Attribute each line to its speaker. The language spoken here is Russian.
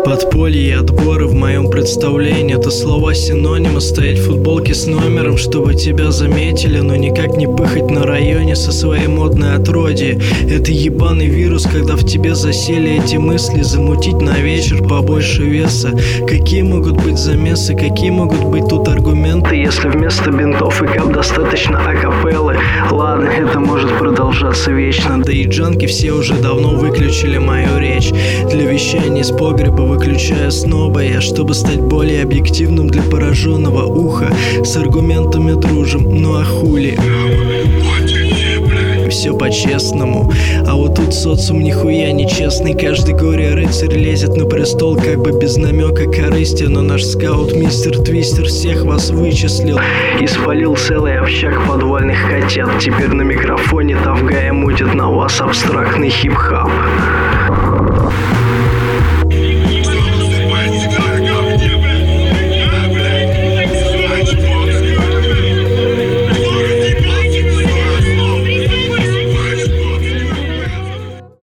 Speaker 1: Подполье и отборы в моем представлении — это слова-синонимы. Стоять в футболке с номером, чтобы тебя заметили, но никак не пыхать на районе со своей модной отродьей. Это ебаный вирус, когда в тебе засели эти мысли. Замутить на вечер побольше веса. Какие могут быть замесы, какие могут быть тут аргументы, если вместо бинтов и кап достаточно акапеллы? Ладно, это может продолжаться вечно. Да и джанки все уже давно выключили мою речь. Для вещания из погреба выключая сноба я, чтобы стать более объективным для пораженного уха. С аргументами дружим, ну а хули? Все по-честному. А вот тут социум нихуя нечестный. Каждый горе-рыцарь лезет на престол как бы без намека корысти. Но наш скаут мистер Твистер всех вас вычислил и спалил целый общак подвальных котят. Теперь на микрофоне Тавгая мутит на вас абстрактный хип-хап.